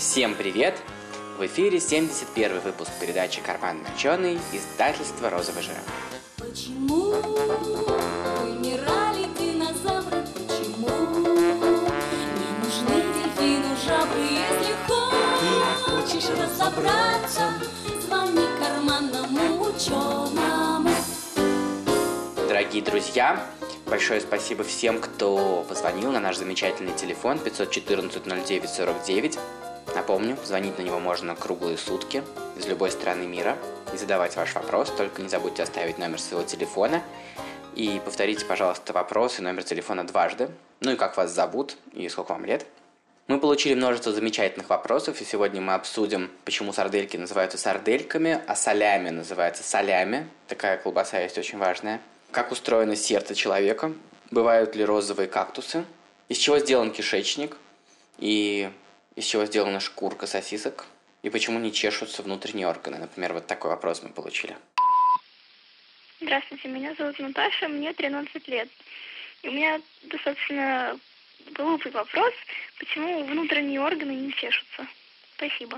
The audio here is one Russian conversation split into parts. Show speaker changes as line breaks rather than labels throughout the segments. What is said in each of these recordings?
Всем привет! В эфире 71-й выпуск передачи «Карманный ученый», издательства «Розовый жираф».
Почему вымирали динозавры? Почему не нужны дельфину жабры? Если хочешь разобраться, звони карманному ученому.
Дорогие друзья, большое спасибо всем, кто позвонил на наш замечательный телефон 514-09-49. Напомню, звонить на него можно круглые сутки из любой страны мира и задавать ваш вопрос, только не забудьте оставить номер своего телефона и повторите, пожалуйста, вопрос и номер телефона дважды, ну и как вас зовут и сколько вам лет. Мы получили множество замечательных вопросов, и сегодня мы обсудим, почему сардельки называются сардельками, а солями называются солями. Такая колбаса есть очень важная. Как устроено сердце человека, бывают ли розовые кактусы, из чего сделан кишечник и из чего сделана шкурка сосисок, и почему не чешутся внутренние органы. Например, вот такой вопрос мы получили.
Здравствуйте, меня зовут Наташа, мне 13 лет. И у меня достаточно глупый вопрос, почему внутренние органы не чешутся. Спасибо.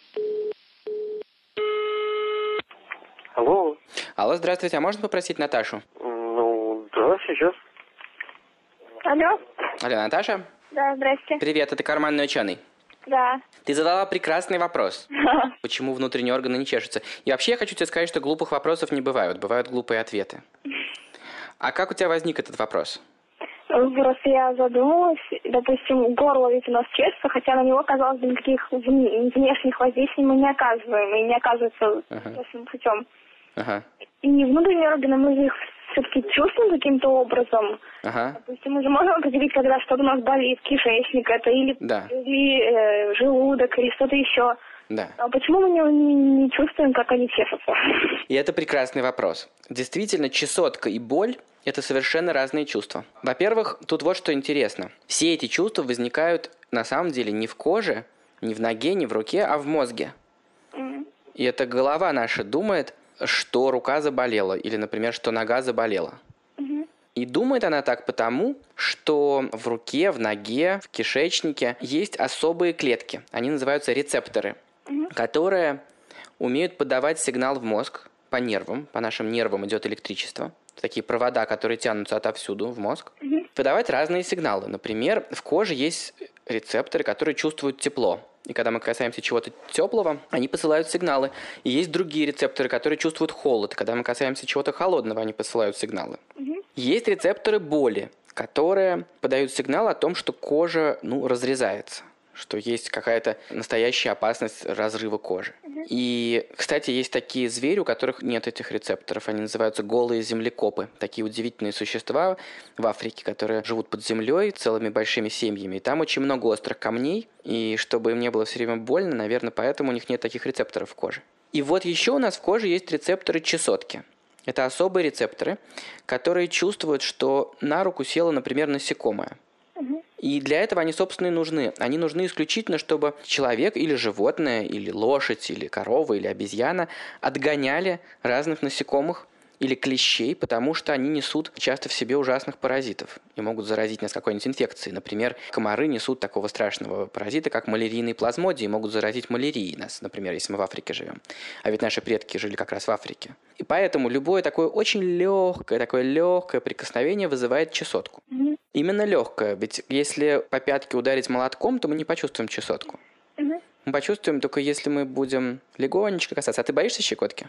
Алло.
Алло, здравствуйте, а можно попросить Наташу?
Да, сейчас.
Алло?
Алло, Наташа?
Да, здрасте.
Привет, это карманный ученый.
Да.
Ты задала прекрасный вопрос. Почему внутренние органы не чешутся? И вообще я хочу тебе сказать, что глупых вопросов не бывают. Бывают глупые ответы. А как у тебя возник этот вопрос?
Просто я задумалась, допустим, горло ведь у нас чешется, хотя на него, казалось бы, никаких внешних воздействий мы не оказываем, и не оказывается естественным путем.
Ага.
И внутренние органы, мы же их все-таки чувствуем каким-то образом.
Ага.
Допустим, мы же можем определить, когда что-то у нас болит, кишечник это, или желудок, или что-то еще.
Да.
А почему мы не чувствуем, как они чешутся?
И это прекрасный вопрос. Действительно, чесотка и боль – это совершенно разные чувства. Во-первых, тут вот что интересно. Все эти чувства возникают на самом деле не в коже, не в ноге, не в руке, а в мозге. И эта голова наша думает, что рука заболела, или, например, что нога заболела. И думает она так потому, что в руке, в ноге, в кишечнике есть особые клетки. Они называются рецепторы, которые умеют подавать сигнал в мозг по нервам. По нашим нервам идет электричество. Такие провода, которые тянутся отовсюду в мозг. Подавать разные сигналы. Например, в коже есть рецепторы, которые чувствуют тепло. И когда мы касаемся чего-то теплого, они посылают сигналы. И есть другие рецепторы, которые чувствуют холод. И когда мы касаемся чего-то холодного, они посылают сигналы. Есть рецепторы боли, которые подают сигнал о том, что кожа, разрезается. Что есть какая-то настоящая опасность разрыва кожи. И, кстати, есть такие звери, у которых нет этих рецепторов. Они называются голые землекопы. Такие удивительные существа в Африке, которые живут под землей целыми большими семьями. И там очень много острых камней. И чтобы им не было все время больно, наверное, поэтому у них нет таких рецепторов в коже. И вот еще у нас в коже есть рецепторы чесотки. Это особые рецепторы, которые чувствуют, что на руку село, например, насекомое. И для этого они, собственно, и нужны. Они нужны исключительно, чтобы человек или животное, или лошадь, или корова, или обезьяна отгоняли разных насекомых или клещей, потому что они несут часто в себе ужасных паразитов и могут заразить нас какой-нибудь инфекцией. Например, комары несут такого страшного паразита, как малярийный плазмодий, и могут заразить малярией нас, например, если мы в Африке живем. А ведь наши предки жили как раз в Африке. И поэтому любое такое очень легкое прикосновение вызывает чесотку. Именно легкое, ведь если по пятке ударить молотком, то мы не почувствуем чесотку. Мы почувствуем только если мы будем легонечко касаться. А ты боишься щекотки?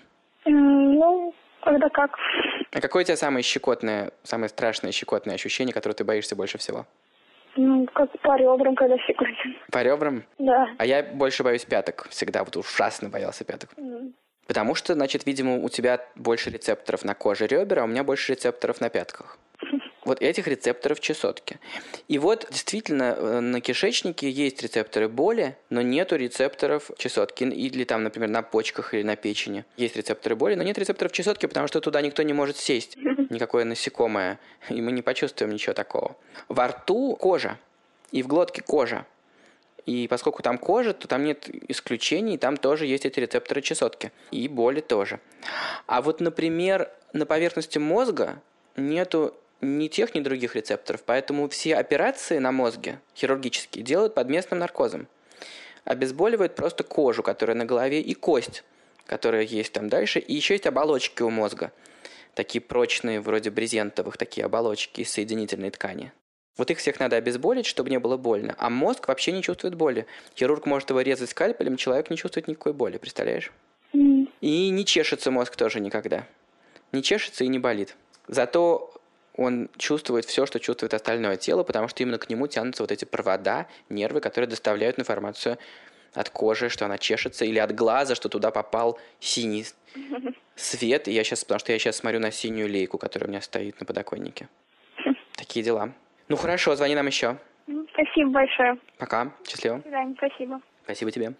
Когда как.
А какое у тебя самое страшное щекотное ощущение, которое ты боишься больше всего?
Как по ребрам, когда щекотит.
По ребрам?
Да.
А я больше боюсь пяток. Всегда ужасно боялся пяток. Потому что, значит, видимо, у тебя больше рецепторов на коже ребер, а у меня больше рецепторов на пятках. Вот этих рецепторов чесотки. И вот действительно на кишечнике есть рецепторы боли, но нету рецепторов чесотки. Или там, например, на почках или на печени есть рецепторы боли, но нет рецепторов чесотки, потому что туда никто не может сесть. Никакое насекомое. И мы не почувствуем ничего такого. Во рту кожа. И в глотке кожа. И поскольку там кожа, то там нет исключений, там тоже есть эти рецепторы чесотки. И боли тоже. А вот, например, на поверхности мозга нету ни тех, ни других рецепторов. Поэтому все операции на мозге, хирургические, делают под местным наркозом. обезболивают просто кожу, которая на голове, и кость, которая есть там дальше. И еще есть оболочки у мозга. Такие прочные, вроде брезентовых, такие оболочки из соединительной ткани. Вот их всех надо обезболить, чтобы не было больно. А мозг вообще не чувствует боли. Хирург может его резать скальпелем, человек не чувствует никакой боли, представляешь? И не чешется мозг тоже никогда. Не чешется и не болит. Зато он чувствует все, что чувствует остальное тело, потому что именно к нему тянутся вот эти провода, нервы, которые доставляют информацию от кожи, что она чешется, или от глаза, что туда попал синий свет. Потому что я сейчас смотрю на синюю лейку, которая у меня стоит на подоконнике. Такие дела. Ну хорошо, звони нам еще.
Спасибо большое.
Пока, счастливо.
До свидания, спасибо.
Спасибо тебе.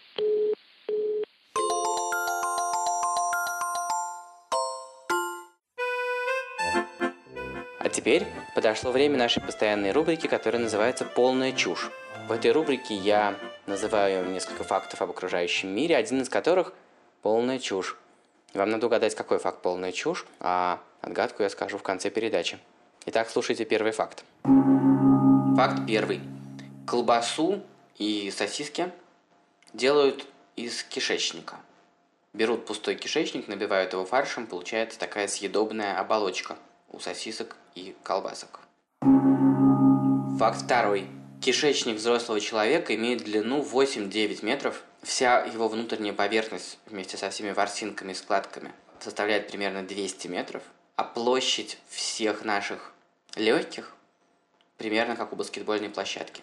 А теперь подошло время нашей постоянной рубрики, которая называется «Полная чушь». В этой рубрике я называю несколько фактов об окружающем мире, один из которых – полная чушь. Вам надо угадать, какой факт полная чушь, а отгадку я скажу в конце передачи. Итак, слушайте первый факт. Факт первый. Колбасу и сосиски делают из кишечника. Берут пустой кишечник, набивают его фаршем, получается такая съедобная оболочка у сосисок и колбасок. Факт второй. Кишечник взрослого человека имеет длину 8-9 метров. Вся его внутренняя поверхность вместе со всеми ворсинками и складками составляет примерно 200 метров, а площадь всех наших легких примерно как у баскетбольной площадки.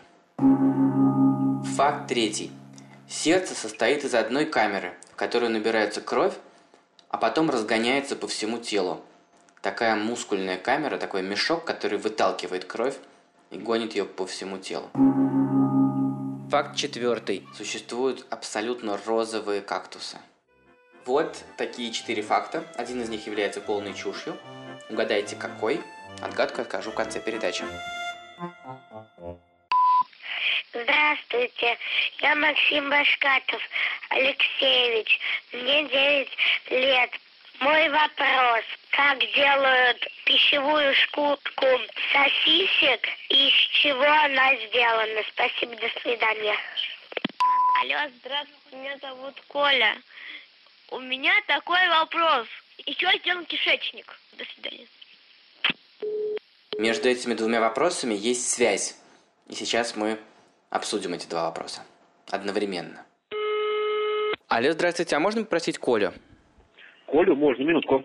Факт третий. Сердце состоит из одной камеры, в которую набирается кровь, а потом разгоняется по всему телу. Такая мускульная камера, такой мешок, который выталкивает кровь и гонит ее по всему телу. Факт четвертый. Существуют абсолютно розовые кактусы. Вот такие 4 факта. Один из них является полной чушью. Угадайте, какой? Отгадку я скажу в конце передачи.
Здравствуйте, я Максим Башкатов Алексеевич, мне 9 лет. Мой вопрос: как делают пищевую шкурку сосисек и из чего она сделана? Спасибо, до свидания. Алло, здравствуйте, меня зовут Коля. У меня такой вопрос. Из чего сделан кишечник? До свидания.
Между этими двумя вопросами есть связь. И сейчас мы обсудим эти два вопроса одновременно. Алло, здравствуйте, а можно попросить Колю?
Колю можно, минутку.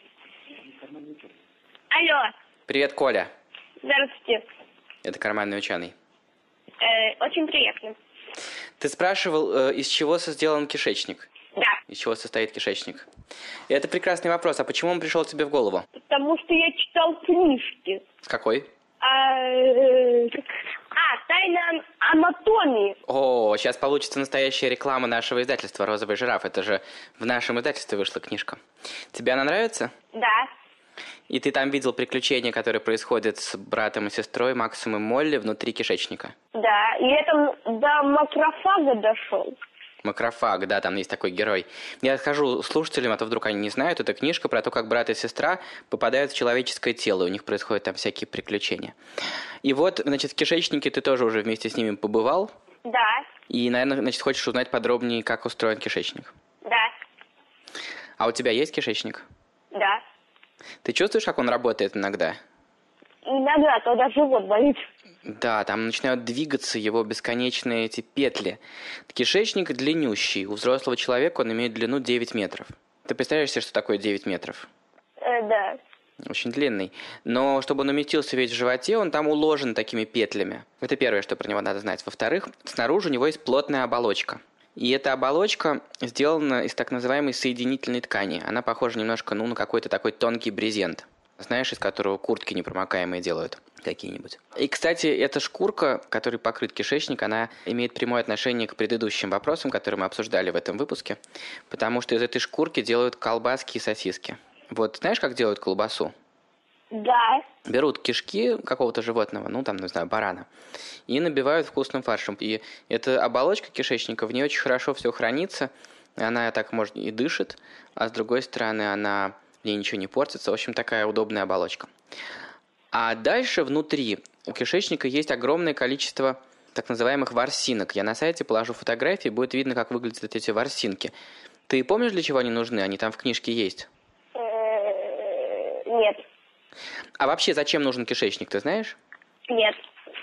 Алло.
Привет, Коля.
Здравствуйте.
Это карманный ученый.
Очень приятно.
Ты спрашивал, из чего сделан кишечник?
Да.
Из чего состоит кишечник? И это прекрасный вопрос. А почему он пришел тебе в голову?
Потому что я читал книжки.
С какой?
«Тайна анатомии».
О, сейчас получится настоящая реклама нашего издательства «Розовый жираф». Это же в нашем издательстве вышла книжка. Тебе она нравится?
Да.
И ты там видел приключения, которые происходят с братом и сестрой Максом и Молли внутри кишечника?
Да, и я до макрофага дошел.
Макрофаг, да, там есть такой герой. Я скажу слушателям, а то вдруг они не знают, это книжка про то, как брат и сестра попадают в человеческое тело, у них происходят там всякие приключения. И вот, значит, в кишечнике ты тоже уже вместе с ними побывал.
Да.
И, наверное, значит, хочешь узнать подробнее, как устроен кишечник.
Да.
А у тебя есть кишечник?
Да.
Ты чувствуешь, как он работает иногда?
Иногда, тогда живот болит.
Да, там начинают двигаться его бесконечные эти петли. Кишечник длиннющий. У взрослого человека он имеет длину 9 метров. Ты представляешь себе, что такое 9 метров?
Да.
Очень длинный. Но чтобы он уместился весь в животе, он там уложен такими петлями. Это первое, что про него надо знать. Во-вторых, снаружи у него есть плотная оболочка. И эта оболочка сделана из так называемой соединительной ткани. Она похожа немножко на какой-то такой тонкий брезент. Знаешь, из которого куртки непромокаемые делают какие-нибудь. И, кстати, эта шкурка, которой покрыт кишечник, она имеет прямое отношение к предыдущим вопросам, которые мы обсуждали в этом выпуске, потому что из этой шкурки делают колбаски и сосиски. Вот знаешь, как делают колбасу?
Да.
Берут кишки какого-то животного, не знаю, барана, и набивают вкусным фаршем. И эта оболочка кишечника, в ней очень хорошо все хранится, она так, может, и дышит, а с другой стороны, в ней ничего не портится. В общем, такая удобная оболочка. А дальше внутри у кишечника есть огромное количество так называемых ворсинок. Я на сайте положу фотографии, будет видно, как выглядят эти ворсинки. Ты помнишь, для чего они нужны? Они там в книжке есть.
Нет.
А вообще, зачем нужен кишечник, ты знаешь?
Нет.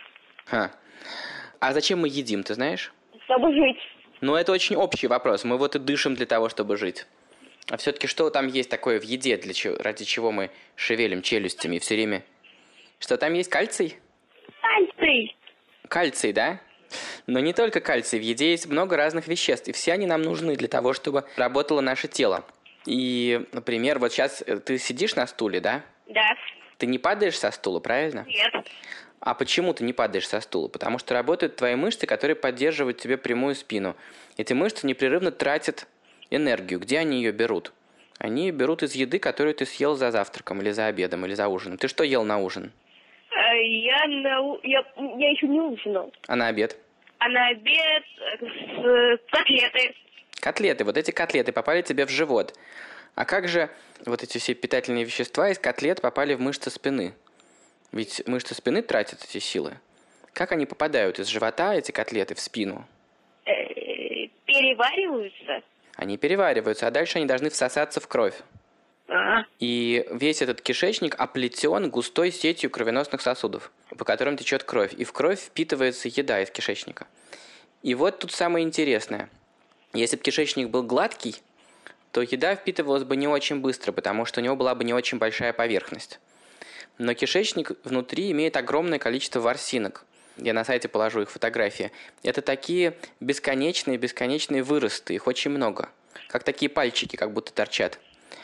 А зачем мы едим, ты знаешь?
Чтобы жить.
Ну, это очень общий вопрос. Мы вот и дышим для того, чтобы жить. А все-таки что там есть такое в еде, ради чего мы шевелим челюстями и все время... Что там есть? Кальций?
Кальций.
Кальций, да? Но не только кальций. В еде есть много разных веществ. И все они нам нужны для того, чтобы работало наше тело. И, например, вот сейчас ты сидишь на стуле, да?
Да.
Ты не падаешь со стула, правильно?
Нет.
А почему ты не падаешь со стула? Потому что работают твои мышцы, которые поддерживают тебе прямую спину. Эти мышцы непрерывно тратят энергию. Где они ее берут? Они ее берут из еды, которую ты съел за завтраком, или за обедом, или за ужином. Ты что ел на ужин?
Я еще не ужинал.
А на обед?
А на обед котлеты.
Котлеты. Вот эти котлеты попали тебе в живот. А как же вот эти все питательные вещества из котлет попали в мышцы спины? Ведь мышцы спины тратят эти силы. Как они попадают из живота, эти котлеты, в спину?
Перевариваются.
Они перевариваются, а дальше они должны всосаться в кровь. И весь этот кишечник оплетен густой сетью кровеносных сосудов, по которым течет кровь. И в кровь впитывается еда из кишечника. И вот тут самое интересное. Если бы кишечник был гладкий, то еда впитывалась бы не очень быстро, потому что у него была бы не очень большая поверхность. Но кишечник внутри имеет огромное количество ворсинок. Я на сайте положу их фотографии. Это такие бесконечные выросты, их очень много. Как такие пальчики, как будто торчат.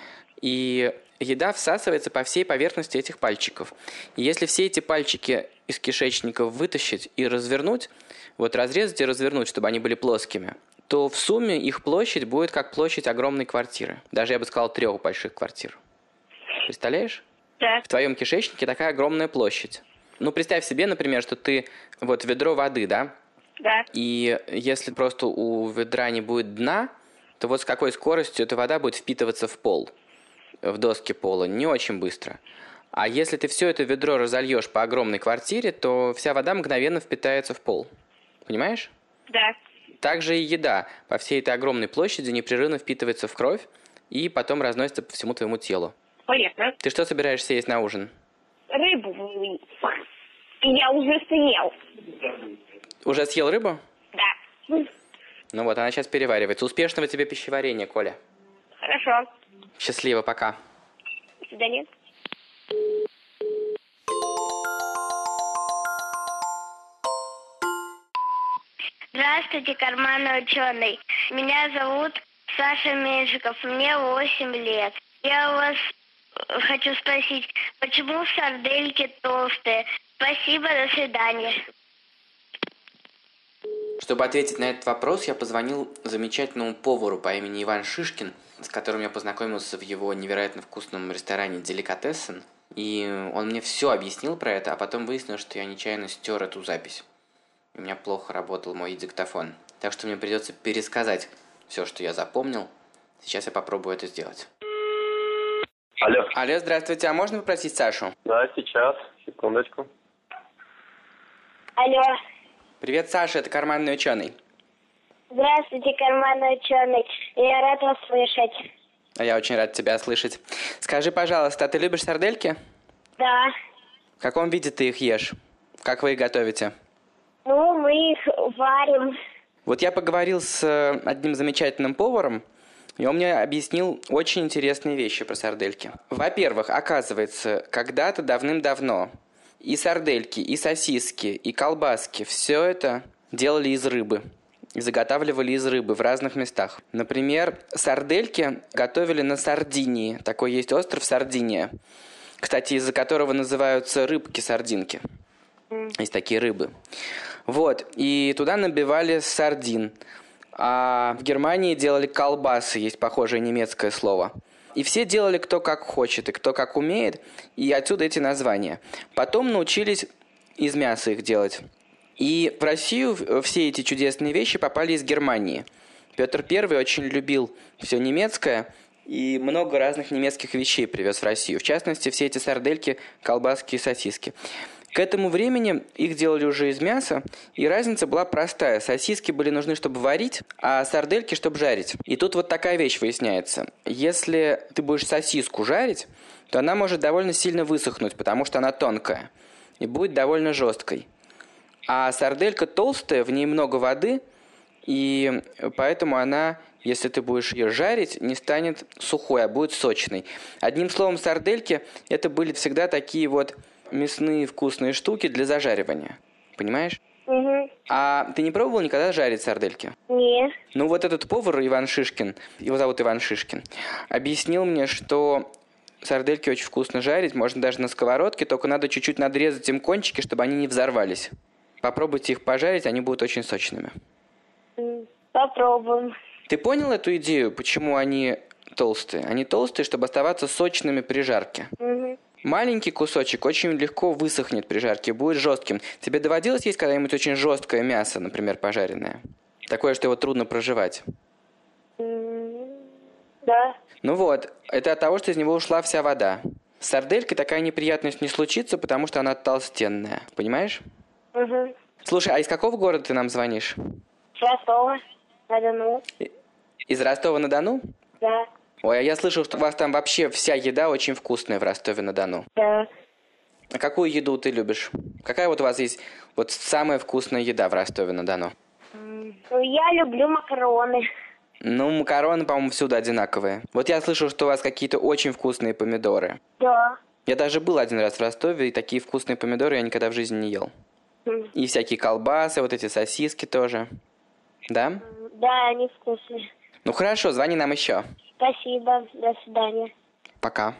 И еда всасывается по всей поверхности этих пальчиков. И если все эти пальчики из кишечника вытащить и развернуть, вот разрезать и развернуть, чтобы они были плоскими, то в сумме их площадь будет как площадь огромной квартиры. Даже, я бы сказал, 3 больших квартир. Представляешь?
Да.
В твоем кишечнике такая огромная площадь. Ну, представь себе, например, что ты... Вот ведро воды, да?
Да.
И если просто у ведра не будет дна, то вот с какой скоростью эта вода будет впитываться в пол, в доски пола? Не очень быстро. А если ты все это ведро разольешь по огромной квартире, то вся вода мгновенно впитается в пол. Понимаешь?
Да.
Также и еда по всей этой огромной площади непрерывно впитывается в кровь и потом разносится по всему твоему телу.
Понятно.
Ты что собираешься есть на ужин?
Рыбу. Я уже съел.
Уже съел рыбу?
Да.
Ну вот, она сейчас переваривается. Успешного тебе пищеварения, Коля.
Хорошо.
Счастливо, пока.
До свидания.
Здравствуйте, карманный ученый. Меня зовут Саша Меньшиков, мне 8 лет. Я у вас хочу спросить, почему сардельки толстые? Спасибо, до свидания.
Чтобы ответить на этот вопрос, я позвонил замечательному повару по имени Иван Шишкин, с которым я познакомился в его невероятно вкусном ресторане «Деликатесен». И он мне все объяснил про это, а потом выяснилось, что я нечаянно стер эту запись. У меня плохо работал мой диктофон. Так что мне придется пересказать все, что я запомнил. Сейчас я попробую это сделать.
Алло.
Алло, здравствуйте. А можно попросить Сашу?
Да, сейчас. Секундочку.
Алло.
Привет, Саша, это карманный ученый.
Здравствуйте, карманный ученый. Я рад вас слышать.
А я очень рад тебя слышать. Скажи, пожалуйста, а ты любишь сардельки?
Да.
В каком виде ты их ешь? Как вы их готовите?
Ну, мы их варим.
Вот я поговорил с одним замечательным поваром, и он мне объяснил очень интересные вещи про сардельки. Во-первых, оказывается, когда-то давным-давно и сардельки, и сосиски, и колбаски, все это делали из рыбы. И заготавливали из рыбы в разных местах. Например, сардельки готовили на Сардинии. Такой есть остров Сардиния. Кстати, из-за которого называются рыбки-сардинки. Есть такие рыбы. Вот, и туда набивали сардин. А в Германии делали колбасы, есть похожее немецкое слово. И все делали кто как хочет, и кто как умеет, и отсюда эти названия. Потом научились из мяса их делать. И в Россию все эти чудесные вещи попали из Германии. Петр I очень любил все немецкое, и много разных немецких вещей привез в Россию. В частности, все эти сардельки, колбаски и сосиски. К этому времени их делали уже из мяса, и разница была простая. Сосиски были нужны, чтобы варить, а сардельки, чтобы жарить. И тут вот такая вещь выясняется. Если ты будешь сосиску жарить, то она может довольно сильно высохнуть, потому что она тонкая, и будет довольно жесткой. А сарделька толстая, в ней много воды, и поэтому она, если ты будешь ее жарить, не станет сухой, а будет сочной. Одним словом, сардельки – это были всегда такие вот мясные вкусные штуки для зажаривания. Понимаешь?
Угу.
А ты не пробовал никогда жарить сардельки?
Нет.
Ну вот этот повар Иван Шишкин, его зовут Иван Шишкин, объяснил мне, что сардельки очень вкусно жарить, можно даже на сковородке, только надо чуть-чуть надрезать им кончики, чтобы они не взорвались. Попробуйте их пожарить, они будут очень сочными.
Попробуем.
Ты понял эту идею, почему они толстые? Они толстые, чтобы оставаться сочными при жарке.
Угу.
Маленький кусочек очень легко высохнет при жарке, будет жестким. Тебе доводилось есть когда-нибудь очень жесткое мясо, например, пожаренное? Такое, что его трудно прожевать?
Да.
Ну вот, это от того, что из него ушла вся вода. С сарделькой такая неприятность не случится, потому что она толстенная. Понимаешь?
Угу.
Слушай, а из какого города ты нам звонишь?
Ростова-на-Дону.
Из Ростова-на-Дону?
Да.
Ой, а я слышал, что у вас там вообще вся еда очень вкусная в Ростове-на-Дону.
Да.
А какую еду ты любишь? Какая вот у вас есть вот самая вкусная еда в Ростове-на-Дону?
Я люблю макароны.
Ну, макароны, по-моему, всюду одинаковые. Вот я слышал, что у вас какие-то очень вкусные помидоры.
Да.
Я даже был один раз в Ростове, и такие вкусные помидоры я никогда в жизни не ел. И всякие колбасы, вот эти сосиски тоже. Да?
Да, они вкусные.
Ну хорошо, звони нам еще.
Спасибо. До свидания.
Пока.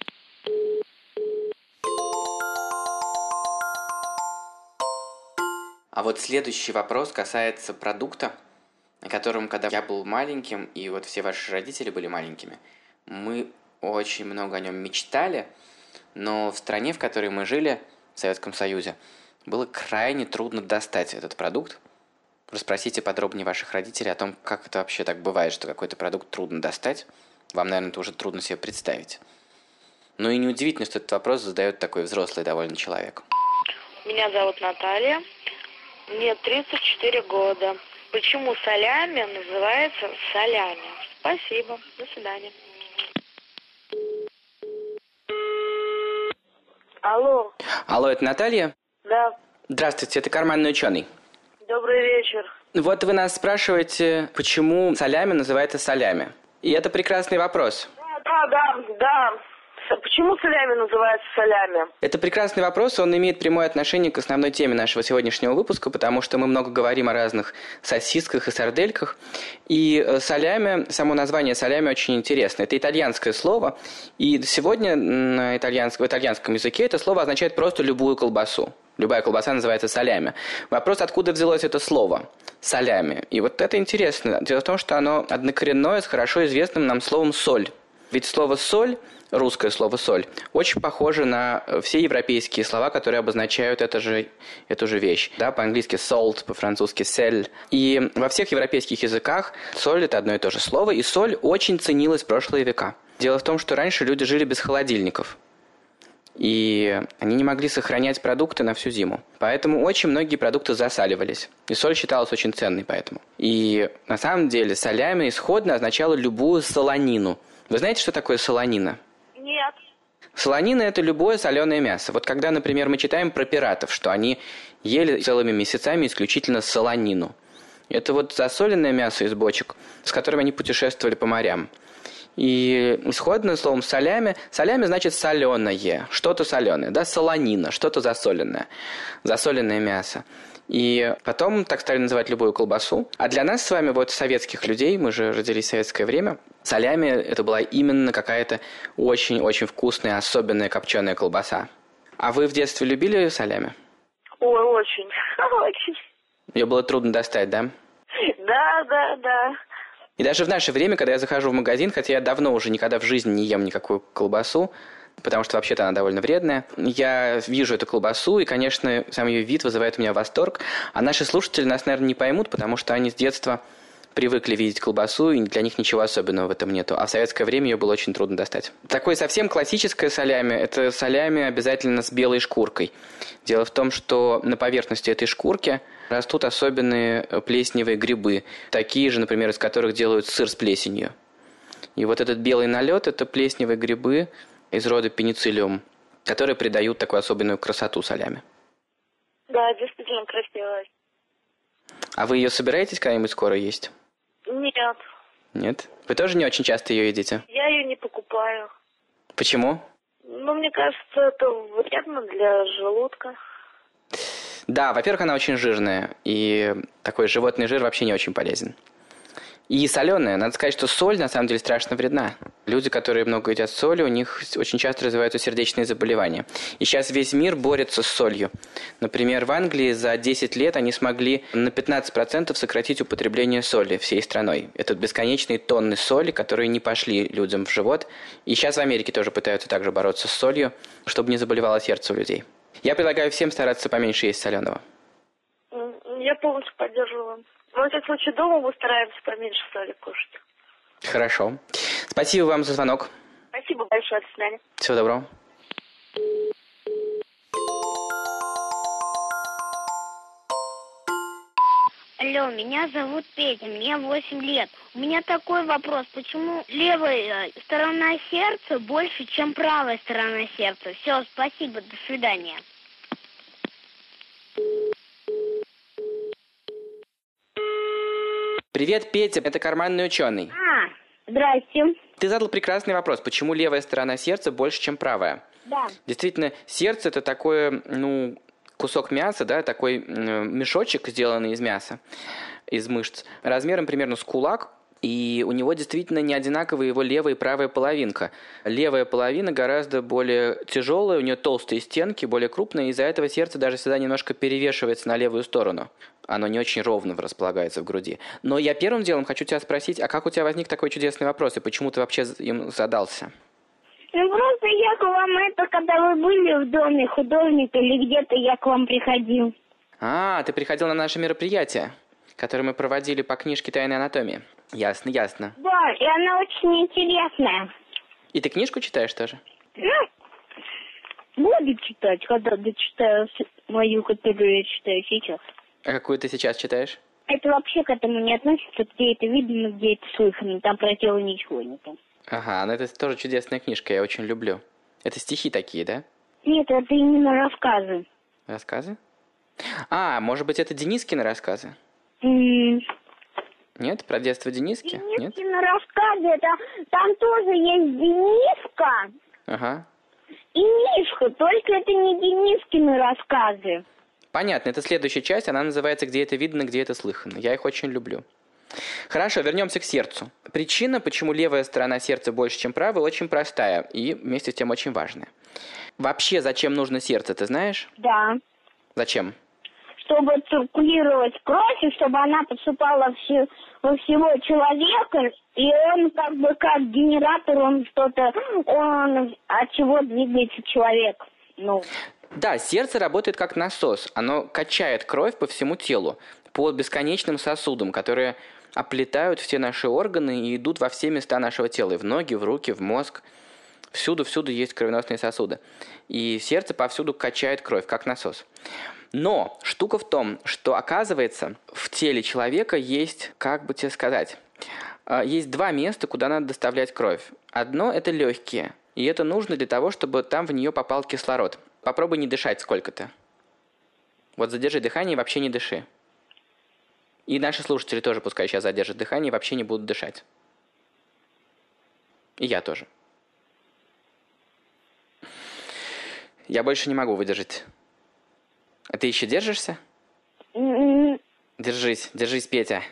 А вот следующий вопрос касается продукта, о котором, когда я был маленьким, и вот все ваши родители были маленькими, мы очень много о нем мечтали, но в стране, в которой мы жили, в Советском Союзе, было крайне трудно достать этот продукт. Расспросите подробнее ваших родителей о том, как это вообще так бывает, что какой-то продукт трудно достать. Вам, наверное, это уже трудно себе представить. Ну и неудивительно, что этот вопрос задает такой взрослый довольно человек.
Меня зовут Наталья. Мне 34 года. Почему солями называется солями? Спасибо. До свидания.
Алло.
Алло, это Наталья?
Да.
Здравствуйте, это карманный ученый.
Добрый вечер.
Вот вы нас спрашиваете, почему солями называется солями. И это прекрасный вопрос.
Да. Почему солями называется солями?
Это прекрасный вопрос, он имеет прямое отношение к основной теме нашего сегодняшнего выпуска, потому что мы много говорим о разных сосисках и сардельках. И солями, само название солями очень интересно. Это итальянское слово, и сегодня в итальянском языке это слово означает просто любую колбасу. Любая колбаса называется солями. Вопрос, откуда взялось это слово солями. И вот это интересно. Дело в том, что оно однокоренное с хорошо известным нам словом соль. Ведь слово соль, русское слово соль, очень похоже на все европейские слова, которые обозначают эту же вещь. Да, по-английски salt, по-французски sel. И во всех европейских языках соль – это одно и то же слово, и соль очень ценилась в прошлые века. Дело в том, что раньше люди жили без холодильников. И они не могли сохранять продукты на всю зиму. Поэтому очень многие продукты засаливались. И соль считалась очень ценной поэтому. И на самом деле солями исходно означало любую солонину. Вы знаете, что такое солонина?
Нет.
Солонина – это любое соленое мясо. Вот когда, например, мы читаем про пиратов, что они ели целыми месяцами исключительно солонину. Это вот засоленное мясо из бочек, с которыми они путешествовали по морям. И исходным словом солями значит соленое, что-то соленое, да, солонина, что-то засоленное, засоленное мясо. И потом так стали называть любую колбасу. А для нас с вами, вот советских людей, мы же родились в советское время, солями это была именно какая-то очень-очень вкусная, особенная копченая колбаса. А вы в детстве любили солями?
Ой, очень. Очень.
Ее было трудно достать, да?
Да.
И даже в наше время, когда я захожу в магазин, хотя я давно уже никогда в жизни не ем никакую колбасу, потому что вообще-то она довольно вредная, я вижу эту колбасу, и, конечно, сам ее вид вызывает у меня восторг. А наши слушатели нас, наверное, не поймут, потому что они с детства привыкли видеть колбасу, и для них ничего особенного в этом нету. А в советское время ее было очень трудно достать. Такое совсем классическое солями – это солями обязательно с белой шкуркой. Дело в том, что на поверхности этой шкурки растут особенные плесневые грибы, такие же, например, из которых делают сыр с плесенью. И вот этот белый налет – это плесневые грибы из рода пенициллиум, которые придают такую особенную красоту солями.
Да, действительно красивая.
А вы ее собираетесь когда-нибудь скоро есть?
Нет,
Нет? Вы тоже не очень часто ее едите?
я ее не покупаю.
Почему?
Ну, мне кажется, это вредно для желудка.
Да, во-первых, она очень жирная, и такой животный жир вообще не очень полезен. И соленая. Надо сказать, что соль на самом деле страшно вредна. Люди, которые много едят соли, у них очень часто развиваются сердечные заболевания. И сейчас весь мир борется с солью. Например, в Англии за 10 лет они смогли на 15% сократить употребление соли всей страной. Это бесконечные тонны соли, которые не пошли людям в живот. И сейчас в Америке тоже пытаются также бороться с солью, чтобы не заболевало сердце у людей. Я предлагаю всем стараться поменьше есть соленого.
Я полностью поддерживаю. В этом случае дома мы стараемся поменьше соли кушать.
Хорошо. Спасибо вам за звонок.
Спасибо большое, до свидания.
Всего доброго.
Алло, меня зовут Петя, мне 8 лет. У меня такой вопрос, почему левая сторона сердца больше, чем правая сторона сердца? Все, спасибо, до свидания.
Привет, Петя, это карманный ученый.
Здрасте.
Ты задал прекрасный вопрос, почему левая сторона сердца больше, чем правая?
Да.
Действительно, сердце это такое, кусок мяса, да, такой мешочек, сделанный из мяса, из мышц, размером примерно с кулак, и у него действительно не одинаковая его левая и правая половинка. Левая половина гораздо более тяжелая, у нее толстые стенки, более крупные, и из-за этого сердце даже всегда немножко перевешивается на левую сторону. Оно не очень ровно располагается в груди. Но я первым делом хочу тебя спросить, а как у тебя возник такой чудесный вопрос, и почему ты вообще им задался?
Просто я к вам когда вы были в доме художника или где-то я к вам приходил.
Ты приходил на наше мероприятие, которое мы проводили по книжке «Тайная анатомия». Ясно, ясно.
Да, и она очень интересная.
И ты книжку читаешь тоже?
Буду читать, когда дочитаю мою, которую я читаю сейчас.
А какую ты сейчас читаешь?
Это вообще к этому не относится, где это видно, где это слышно. Там про тело ничего не там.
Ага, это тоже чудесная книжка, я очень люблю. Это стихи такие, да?
Нет, это именно рассказы.
Рассказы? Может быть, это Денискины рассказы? Нет? Про детство Дениски? Нет?
Денискины рассказы, там тоже есть Дениска
Ага.
и Мишка, только это не Денискины рассказы.
Понятно, это следующая часть, она называется «Где это видно, где это слыхано». Я их очень люблю. Хорошо, вернемся к сердцу. Причина, почему левая сторона сердца больше, чем правая, очень простая и вместе с тем очень важная. Вообще, зачем нужно сердце, ты знаешь?
Да.
Зачем?
Чтобы циркулировать кровь, и чтобы она поступала во всего человека, и он как генератор, он от чего двигается человек.
Да, сердце работает как насос. Оно качает кровь по всему телу, по бесконечным сосудам, которые оплетают все наши органы и идут во все места нашего тела. И в ноги, в руки, в мозг. Всюду есть кровеносные сосуды. И сердце повсюду качает кровь, как насос. Но штука в том, что, оказывается, в теле человека есть, как бы тебе сказать, есть два места, куда надо доставлять кровь. Одно – это легкие. И это нужно для того, чтобы там в нее попал кислород. Попробуй не дышать сколько-то. Вот задержи дыхание и вообще не дыши. И наши слушатели тоже пускай сейчас задержат дыхание и вообще не будут дышать. И я тоже. Я больше не могу выдержать. А ты еще держишься? Держись, Петя.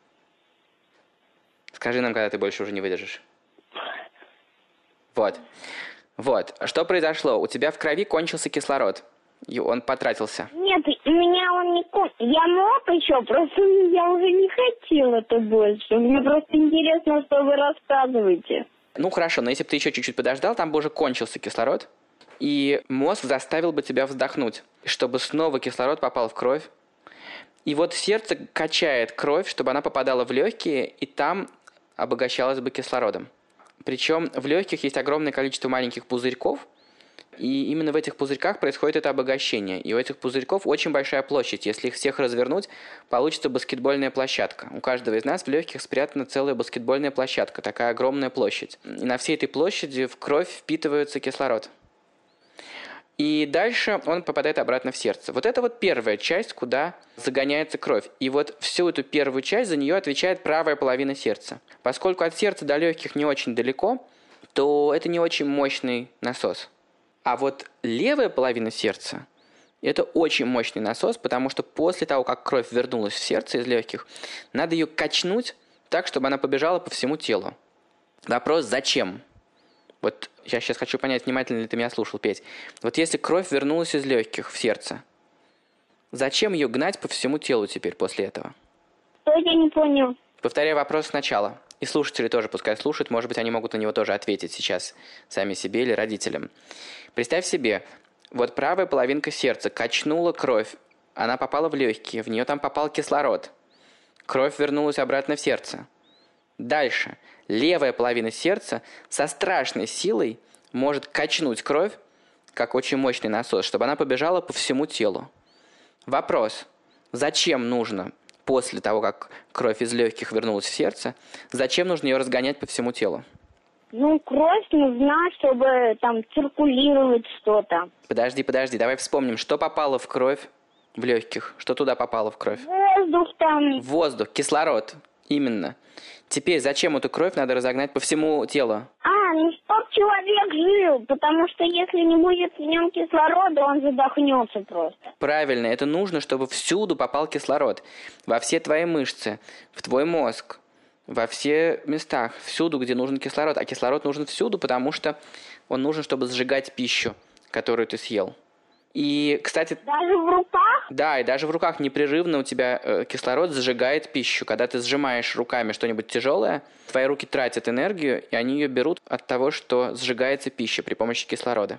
Скажи нам, когда ты больше уже не выдержишь. Вот. Что произошло? У тебя в крови кончился кислород. И он потратился.
Нет, у меня он не кончился. Я мог еще, просто я уже не хотела это больше. Мне просто интересно, что вы рассказываете.
Ну хорошо, но если бы ты еще чуть-чуть подождал, там бы уже кончился кислород. И мозг заставил бы тебя вздохнуть, чтобы снова кислород попал в кровь. И вот сердце качает кровь, чтобы она попадала в легкие, и там обогащалась бы кислородом. Причем в легких есть огромное количество маленьких пузырьков, и именно в этих пузырьках происходит это обогащение. И у этих пузырьков очень большая площадь. Если их всех развернуть, получится баскетбольная площадка. У каждого из нас в легких спрятана целая баскетбольная площадка, такая огромная площадь. И на всей этой площади в кровь впитывается кислород. И дальше он попадает обратно в сердце. Вот это вот первая часть, куда загоняется кровь. И вот всю эту первую часть за нее отвечает правая половина сердца. Поскольку от сердца до легких не очень далеко, то это не очень мощный насос. А вот левая половина сердца – это очень мощный насос, потому что после того, как кровь вернулась в сердце из легких, надо ее качнуть так, чтобы она побежала по всему телу. Вопрос «зачем?». Вот я сейчас хочу понять, внимательно ли ты меня слушал, Петь. Вот если кровь вернулась из легких в сердце, зачем ее гнать по всему телу теперь после этого?
Что я не понял?
Повторяю вопрос сначала. И слушатели тоже пускай слушают, может быть, они могут на него тоже ответить сейчас сами себе или родителям. Представь себе, вот правая половинка сердца качнула кровь, она попала в легкие, в нее там попал кислород. Кровь вернулась обратно в сердце. Дальше. Левая половина сердца со страшной силой может качнуть кровь, как очень мощный насос, чтобы она побежала по всему телу. Вопрос. Зачем нужно, после того, как кровь из легких вернулась в сердце, зачем нужно ее разгонять по всему телу?
Ну, кровь нужна, чтобы там циркулировать что-то.
Подожди, давай вспомним, что попало в кровь в легких, что туда попало в кровь?
Воздух там.
Воздух, кислород, именно. Теперь зачем эту кровь надо разогнать по всему телу?
Ну чтоб человек жил, потому что если не будет в нем кислорода, он задохнется просто.
Правильно, это нужно, чтобы всюду попал кислород. Во все твои мышцы, в твой мозг, во все местах, всюду, где нужен кислород. А кислород нужен всюду, потому что он нужен, чтобы сжигать пищу, которую ты съел. И, кстати...
Даже в руках?
Да, и даже в руках непрерывно у тебя кислород сжигает пищу. Когда ты сжимаешь руками что-нибудь тяжелое, твои руки тратят энергию, и они ее берут от того, что сжигается пища при помощи кислорода.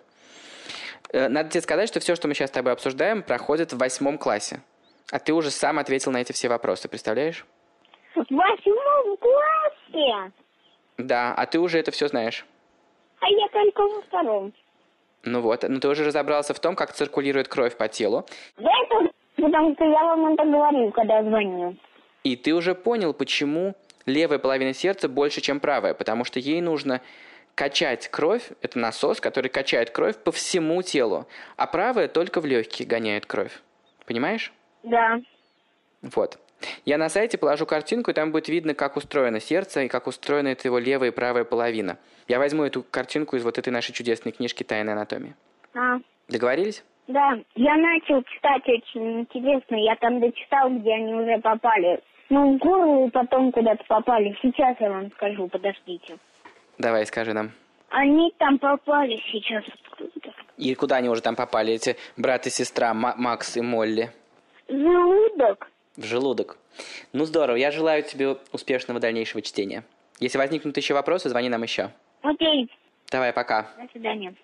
Надо тебе сказать, что все, что мы сейчас с тобой обсуждаем, проходит в 8 классе. А ты уже сам ответил на эти все вопросы, представляешь?
В 8 классе?
Да, а ты уже это все знаешь.
А я только во 2.
Ну вот, но ты уже разобрался в том, как циркулирует кровь по телу.
Это потому что я вам это говорил, когда звонил.
И ты уже понял, почему левая половина сердца больше, чем правая. Потому что ей нужно качать кровь, это насос, который качает кровь по всему телу. А правая только в легкие гоняет кровь. Понимаешь?
Да.
Вот. Я на сайте положу картинку, и там будет видно, как устроено сердце и как устроена это его левая и правая половина. Я возьму эту картинку из вот этой нашей чудесной книжки «Тайная анатомия». Договорились?
Да. Я начал читать, очень интересно. Я там дочитал, где они уже попали. Ну, в горло и потом куда-то попали. Сейчас я вам скажу, подождите.
Давай, скажи нам.
Они там попали сейчас.
И куда они уже там попали, эти брат и сестра Макс и Молли?
Желудок.
В желудок. Ну здорово, я желаю тебе успешного дальнейшего чтения. Если возникнут еще вопросы, звони нам еще.
Окей.
Давай, пока.
До свидания.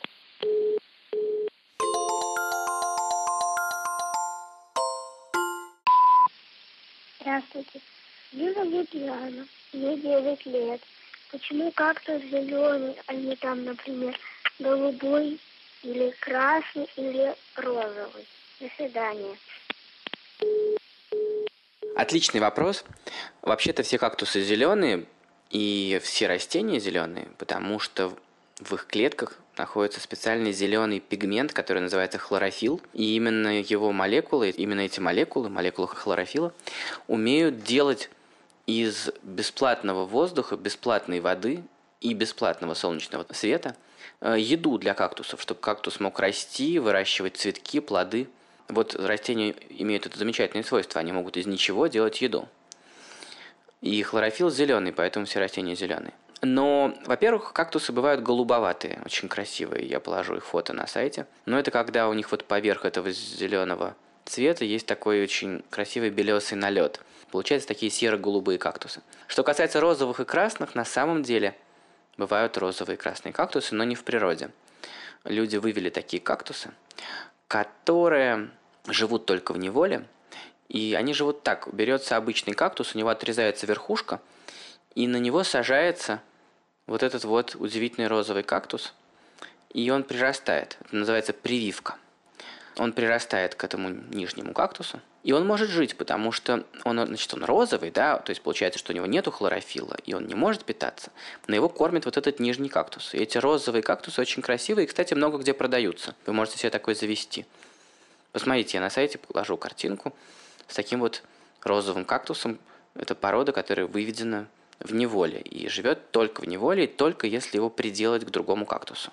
Здравствуйте. Меня зовут Яна. Мне 9 лет. Почему кактус зеленый, а не там, например, голубой или красный или розовый? До свидания.
Отличный вопрос. Вообще-то все кактусы зеленые и все растения зеленые, потому что в их клетках находится специальный зеленый пигмент, который называется хлорофилл. И именно его молекулы, именно эти молекулы хлорофилла, умеют делать из бесплатного воздуха, бесплатной воды и бесплатного солнечного света еду для кактусов, чтобы кактус мог расти, выращивать цветки, плоды. Вот растения имеют это замечательное свойство, они могут из ничего делать еду. И хлорофилл зеленый, поэтому все растения зеленые. Но, во-первых, кактусы бывают голубоватые, очень красивые, я положу их фото на сайте. Но это когда у них вот поверх этого зеленого цвета есть такой очень красивый белесый налет. Получаются такие серо-голубые кактусы. Что касается розовых и красных, на самом деле бывают розовые и красные кактусы, но не в природе. Люди вывели такие кактусы, которые живут только в неволе И они живут так. Берется обычный кактус, у него отрезается верхушка, и на него сажается вот этот вот удивительный розовый кактус, и он прирастает. Это называется прививка. Он прирастает к этому нижнему кактусу, и он может жить, потому что он розовый, да, то есть получается, что у него нету хлорофилла, и он не может питаться, но его кормит вот этот нижний кактус. И эти розовые кактусы очень красивые, и, кстати, много где продаются. Вы можете себе такой завести. Посмотрите, я на сайте положу картинку с таким вот розовым кактусом. Это порода, которая выведена в неволе и живет только в неволе, и только если его приделать к другому кактусу.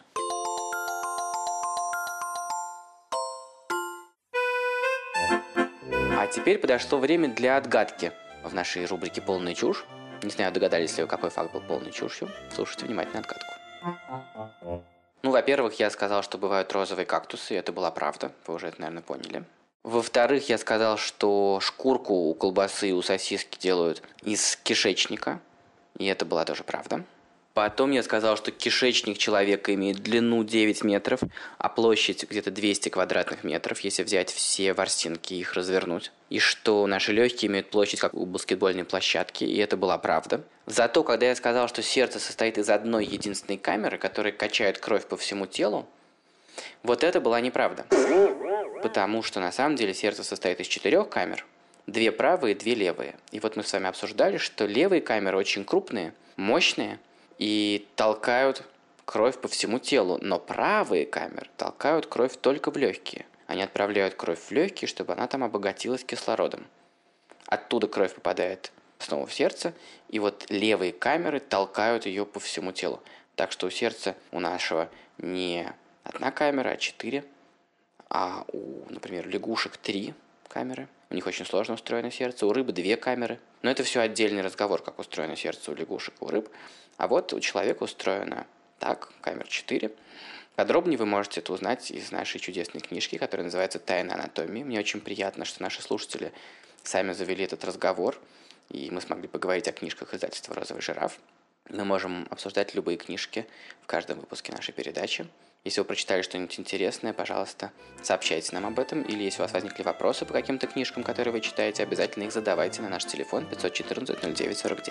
А теперь подошло время для отгадки в нашей рубрике «Полная чушь». Не знаю, догадались ли вы, какой факт был полной чушью. Слушайте внимательно отгадку. Ну, во-первых, я сказал, что бывают розовые кактусы, и это была правда. Вы уже это, наверное, поняли. Во-вторых, я сказал, что шкурку у колбасы и у сосиски делают из кишечника, и это была тоже правда. Потом я сказал, что кишечник человека имеет длину 9 метров, а площадь где-то 200 квадратных метров, если взять все ворсинки и их развернуть. И что наши легкие имеют площадь, как у баскетбольной площадки, и это была правда. Зато, когда я сказал, что сердце состоит из одной единственной камеры, которая качает кровь по всему телу, вот это была неправда. Потому что на самом деле сердце состоит из 4 камер, 2 правые и 2 левые. И вот мы с вами обсуждали, что левые камеры очень крупные, мощные, и толкают кровь по всему телу, но правые камеры толкают кровь только в легкие. Они отправляют кровь в легкие, чтобы она там обогатилась кислородом. Оттуда кровь попадает снова в сердце, и вот левые камеры толкают ее по всему телу. Так что у сердца у нашего не 1 камера, а 4, а у, например, лягушек 3 камеры. У них очень сложно устроено сердце, у рыбы 2 камеры. Но это все отдельный разговор, как устроено сердце у лягушек и у рыб. А вот у человека устроено так, камер 4. Подробнее вы можете это узнать из нашей чудесной книжки, которая называется «Тайна анатомии». Мне очень приятно, что наши слушатели сами завели этот разговор, и мы смогли поговорить о книжках издательства «Розовый жираф». Мы можем обсуждать любые книжки в каждом выпуске нашей передачи. Если вы прочитали что-нибудь интересное, пожалуйста, сообщайте нам об этом. Или если у вас возникли вопросы по каким-то книжкам, которые вы читаете, обязательно их задавайте на наш телефон 514-09-49.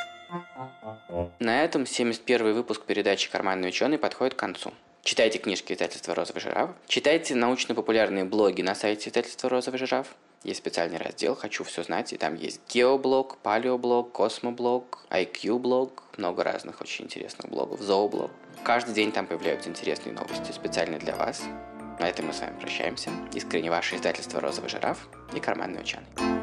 На этом 71-й выпуск передачи «Карманный ученый» подходит к концу. Читайте книжки издательства «Розовый жираф». Читайте научно-популярные блоги на сайте издательства «Розовый жираф». Есть специальный раздел «Хочу все знать», и там есть геоблог, палеоблог, космоблог, IQ-блог, много разных очень интересных блогов, зооблог. Каждый день там появляются интересные новости специально для вас. На этом мы с вами прощаемся. Искренне ваше издательство «Розовый жираф» и «Карманный ученый».